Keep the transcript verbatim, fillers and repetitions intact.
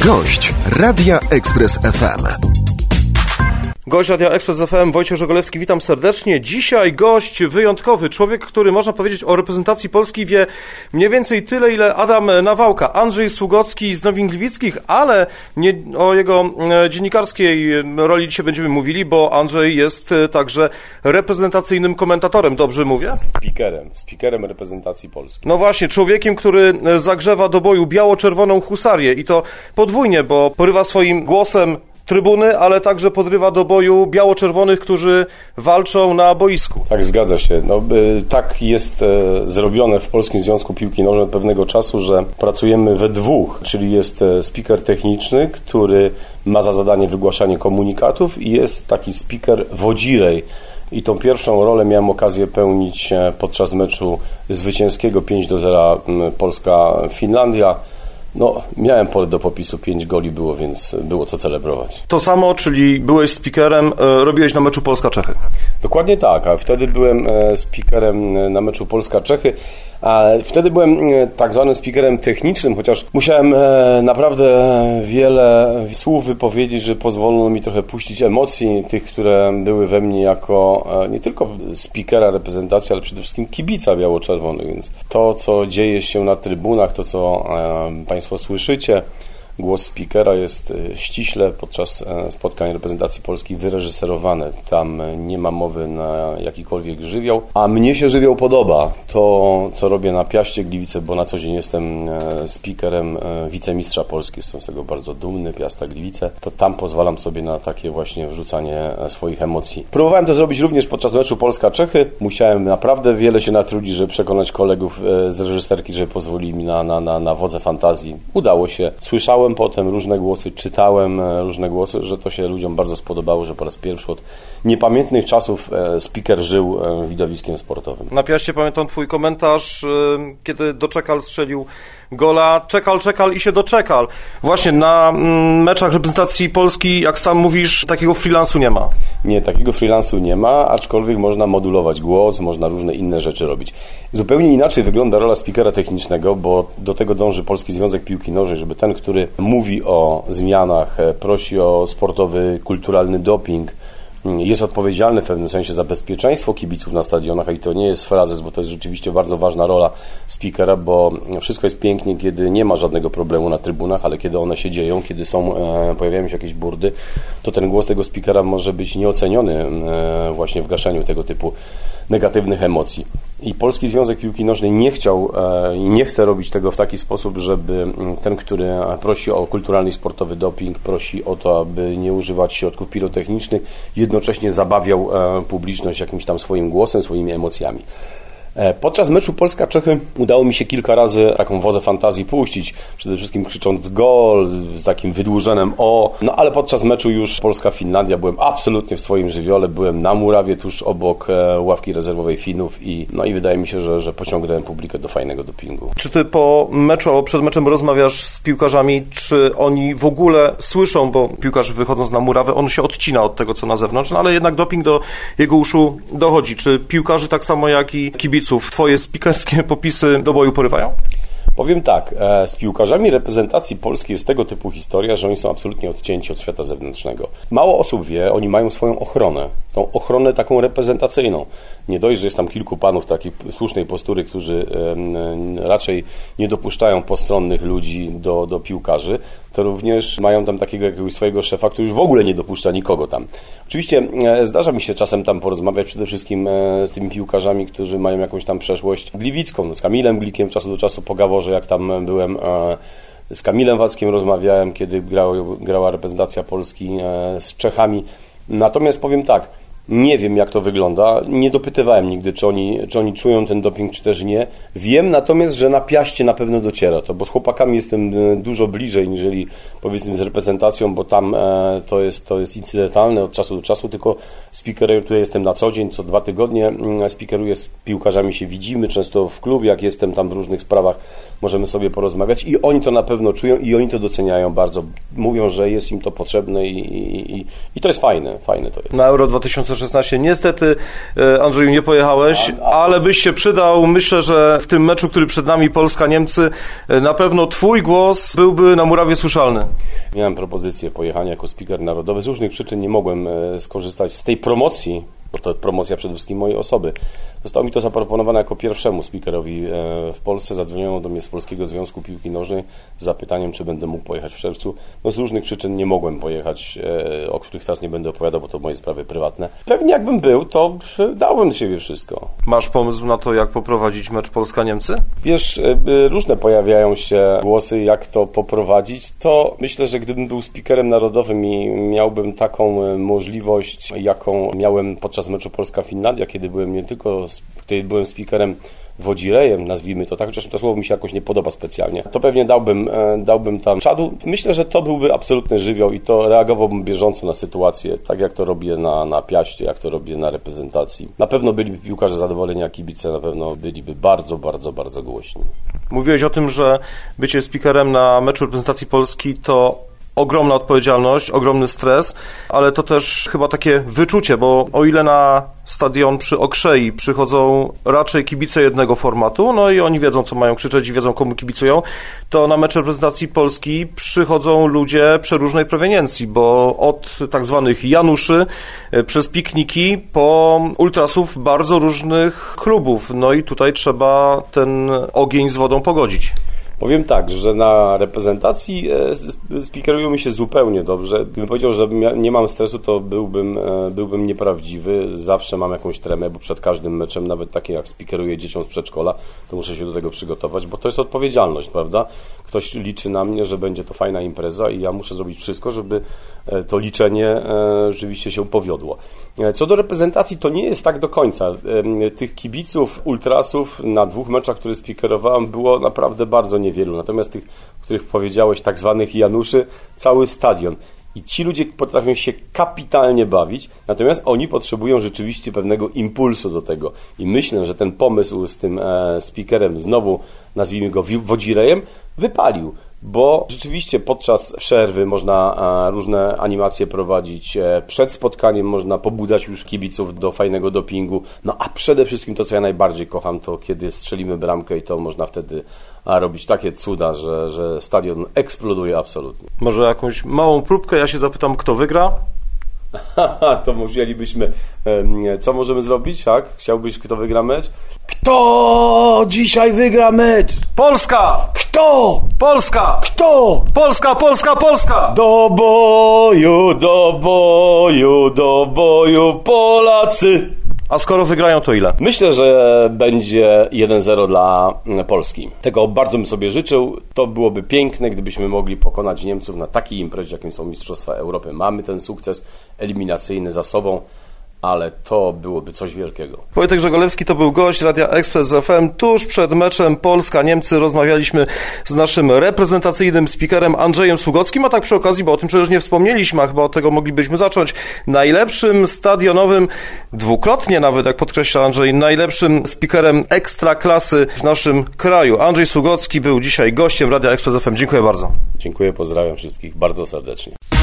Gość Radia Express F M. Gość Radia Express F M, Wojciech Żegolewski, witam serdecznie. Dzisiaj gość wyjątkowy, człowiek, który można powiedzieć o reprezentacji Polski wie mniej więcej tyle, ile Adam Nawałka, Andrzej Sługocki z Nowin Gliwickich, ale nie o jego dziennikarskiej roli dzisiaj będziemy mówili, bo Andrzej jest także reprezentacyjnym komentatorem, dobrze mówię? Speakerem, speakerem reprezentacji Polski. No właśnie, człowiekiem, który zagrzewa do boju biało-czerwoną husarię i to podwójnie, bo porywa swoim głosem trybuny, ale także podrywa do boju biało-czerwonych, którzy walczą na boisku. Tak, zgadza się. No, y, tak jest e, zrobione w Polskim Związku Piłki Nożnej od pewnego czasu, że pracujemy we dwóch, czyli jest e, speaker techniczny, który ma za zadanie wygłaszanie komunikatów i jest taki speaker wodzirej. I tą pierwszą rolę miałem okazję pełnić podczas meczu zwycięskiego pięć do zera Polska-Finlandia. No, miałem pole do popisu, pięć goli było, więc było co celebrować. To samo, czyli byłeś speakerem, e, robiłeś na meczu Polska-Czechy. Dokładnie tak, a wtedy byłem e, speakerem na meczu Polska-Czechy, a wtedy byłem e, tak zwanym speakerem technicznym, chociaż musiałem e, naprawdę wiele słów wypowiedzieć, że pozwolono mi trochę puścić emocji, tych, które były we mnie jako e, nie tylko speakera reprezentacji, ale przede wszystkim kibica biało-czerwonych, więc to, co dzieje się na trybunach, to, co e, Państwo słyszycie, głos speakera jest ściśle podczas spotkań reprezentacji Polski wyreżyserowany. Tam nie ma mowy na jakikolwiek żywioł, a mnie się żywioł podoba. To, co robię na Piaście Gliwice, bo na co dzień jestem speakerem wicemistrza Polski, jestem z tego bardzo dumny, Piasta Gliwice, to tam pozwalam sobie na takie właśnie wrzucanie swoich emocji. Próbowałem to zrobić również podczas meczu Polska-Czechy. Musiałem naprawdę wiele się natrudzić, żeby przekonać kolegów z reżyserki, żeby pozwolili mi na, na, na, na wodze fantazji. Udało się. Słyszałem potem różne głosy, czytałem różne głosy, że to się ludziom bardzo spodobało, że po raz pierwszy od niepamiętnych czasów speaker żył widowiskiem sportowym. Na Piaście pamiętam twój komentarz, kiedy Doczekal strzelił gola, czekal, czekal i się doczekal. Właśnie na meczach reprezentacji Polski, jak sam mówisz, takiego freelansu nie ma. Nie, takiego freelansu nie ma, aczkolwiek można modulować głos, można różne inne rzeczy robić. Zupełnie inaczej wygląda rola speakera technicznego, bo do tego dąży Polski Związek Piłki Nożnej, żeby ten, który mówi o zmianach, prosi o sportowy, kulturalny doping, jest odpowiedzialny w pewnym sensie za bezpieczeństwo kibiców na stadionach, a i to nie jest frazes, bo to jest rzeczywiście bardzo ważna rola speakera, bo wszystko jest pięknie, kiedy nie ma żadnego problemu na trybunach, ale kiedy one się dzieją, kiedy są, e, pojawiają się jakieś burdy, to ten głos tego speakera może być nieoceniony e, właśnie w gaszeniu tego typu negatywnych emocji. I Polski Związek Piłki Nożnej nie chciał i e, nie chce robić tego w taki sposób, żeby ten, który prosi o kulturalny i sportowy doping, prosi o to, aby nie używać środków pirotechnicznych, jednocześnie zabawiał e, publiczność jakimś tam swoim głosem, swoimi emocjami. Podczas meczu Polska-Czechy udało mi się kilka razy taką wozę fantazji puścić, przede wszystkim krzycząc gol, z takim wydłużeniem o, no ale podczas meczu już Polska-Finlandia byłem absolutnie w swoim żywiole, byłem na murawie tuż obok ławki rezerwowej Finów i no i wydaje mi się, że, że pociągnąłem publikę do fajnego dopingu. Czy ty po meczu albo przed meczem rozmawiasz z piłkarzami, czy oni w ogóle słyszą, bo piłkarz wychodząc na murawę, on się odcina od tego, co na zewnątrz, no ale jednak doping do jego uszu dochodzi. Czy piłkarzy tak samo jak i kibiców twoje speakerskie popisy do boju porywają? Powiem tak, z piłkarzami reprezentacji Polski jest tego typu historia, że oni są absolutnie odcięci od świata zewnętrznego. Mało osób wie, oni mają swoją ochronę, tą ochronę taką reprezentacyjną. Nie dość, że jest tam kilku panów takiej słusznej postury, którzy raczej nie dopuszczają postronnych ludzi do, do piłkarzy, to również mają tam takiego jakiegoś swojego szefa, który już w ogóle nie dopuszcza nikogo tam. Oczywiście zdarza mi się czasem tam porozmawiać przede wszystkim z tymi piłkarzami, którzy mają jakąś tam przeszłość gliwicką, z Kamilem Glikiem czasu do czasu po Gaworze, jak tam byłem, z Kamilem Wackiem rozmawiałem, kiedy grała, grała reprezentacja Polski z Czechami. Natomiast powiem tak, nie wiem, jak to wygląda. Nie dopytywałem nigdy, czy oni, czy oni czują ten doping, czy też nie. Wiem natomiast, że na Piaście na pewno dociera to, bo z chłopakami jestem dużo bliżej, niżeli powiedzmy z reprezentacją, bo tam e, to jest, to jest incydentalne od czasu do czasu, tylko speakeruję, tutaj jestem na co dzień, co dwa tygodnie speakeruję z piłkarzami, się widzimy, często w klubie, jak jestem tam w różnych sprawach, możemy sobie porozmawiać i oni to na pewno czują i oni to doceniają bardzo. Mówią, że jest im to potrzebne i, i, i, i to jest fajne, fajne to jest. Na Euro dwa tysiące tysiące szesnaście. Niestety, Andrzeju, nie pojechałeś, ale byś się przydał. Myślę, że w tym meczu, który przed nami, Polska-Niemcy, na pewno twój głos byłby na murawie słyszalny. Miałem propozycję pojechania jako speaker narodowy. Z różnych przyczyn nie mogłem skorzystać z tej promocji, bo to promocja przede wszystkim mojej osoby. Zostało mi to zaproponowane jako pierwszemu speakerowi w Polsce. Zadzwoniono do mnie z Polskiego Związku Piłki Nożnej z zapytaniem, czy będę mógł pojechać w czerwcu. No z różnych przyczyn nie mogłem pojechać, o których teraz nie będę opowiadał, bo to moje sprawy prywatne. Pewnie jakbym był, to dałbym z siebie wszystko. Masz pomysł na to, jak poprowadzić mecz Polska-Niemcy? Wiesz, różne pojawiają się głosy, jak to poprowadzić. To myślę, że gdybym był speakerem narodowym i miałbym taką możliwość, jaką miałem podczas meczu Polska-Finlandia, kiedy byłem nie tylko, kiedy byłem speakerem wodzirejem, nazwijmy to tak, chociaż to słowo mi się jakoś nie podoba specjalnie, to pewnie dałbym, dałbym tam czadu. Myślę, że to byłby absolutny żywioł i to reagowałbym bieżąco na sytuację, tak jak to robię na, na Piaście, jak to robię na reprezentacji. Na pewno byliby piłkarze zadowoleni, a kibice na pewno byliby bardzo, bardzo, bardzo głośni. Mówiłeś o tym, że bycie speakerem na meczu reprezentacji Polski to ogromna odpowiedzialność, ogromny stres, ale to też chyba takie wyczucie, bo o ile na stadion przy Okrzei przychodzą raczej kibice jednego formatu, no i oni wiedzą, co mają krzyczeć i wiedzą, komu kibicują, to na mecz reprezentacji Polski przychodzą ludzie przeróżnej proweniencji, bo od tak zwanych Januszy przez pikniki po ultrasów bardzo różnych klubów, no i tutaj trzeba ten ogień z wodą pogodzić. Powiem tak, że na reprezentacji speakerują mi się zupełnie dobrze. Gdybym powiedział, że nie mam stresu, to byłbym, byłbym nieprawdziwy. Zawsze mam jakąś tremę, bo przed każdym meczem, nawet takie jak speakeruję dzieciom z przedszkola, to muszę się do tego przygotować, bo to jest odpowiedzialność, prawda? Ktoś liczy na mnie, że będzie to fajna impreza i ja muszę zrobić wszystko, żeby to liczenie rzeczywiście się powiodło. Co do reprezentacji, to nie jest tak do końca. Tych kibiców, ultrasów na dwóch meczach, które speakerowałem, było naprawdę bardzo niewielu. Natomiast tych, o których powiedziałeś, tak zwanych Januszy, cały stadion. I ci ludzie potrafią się kapitalnie bawić, natomiast oni potrzebują rzeczywiście pewnego impulsu do tego. I myślę, że ten pomysł z tym e, speakerem, znowu nazwijmy go wodzirejem, wypalił. Bo rzeczywiście podczas przerwy można e, różne animacje prowadzić, e, przed spotkaniem można pobudzać już kibiców do fajnego dopingu, no a przede wszystkim to, co ja najbardziej kocham, to kiedy strzelimy bramkę i to można wtedy a, robić takie cuda, że, że stadion eksploduje absolutnie. Może jakąś małą próbkę, ja się zapytam, kto wygra? To musielibyśmy, e, co możemy zrobić, tak? Chciałbyś, kto wygra mecz? Kto dzisiaj wygra mecz? Polska! Kto? Polska! Kto? Polska, Polska, Polska! Do boju, do boju, do boju Polacy! A skoro wygrają, to ile? Myślę, że będzie jeden zero dla Polski. Tego bardzo bym sobie życzył. To byłoby piękne, gdybyśmy mogli pokonać Niemców na takiej imprezie, jakim są Mistrzostwa Europy. Mamy ten sukces eliminacyjny za sobą, ale to byłoby coś wielkiego. Wojtek Żegolewski to był gość Radia Express F M. Tuż przed meczem Polska-Niemcy rozmawialiśmy z naszym reprezentacyjnym speakerem Andrzejem Sługockim, a tak przy okazji, bo o tym przecież nie wspomnieliśmy, a chyba od tego moglibyśmy zacząć, najlepszym stadionowym, dwukrotnie nawet, jak podkreśla Andrzej, najlepszym speakerem ekstraklasy w naszym kraju. Andrzej Sługocki był dzisiaj gościem Radia Express F M. Dziękuję bardzo. Dziękuję, pozdrawiam wszystkich bardzo serdecznie.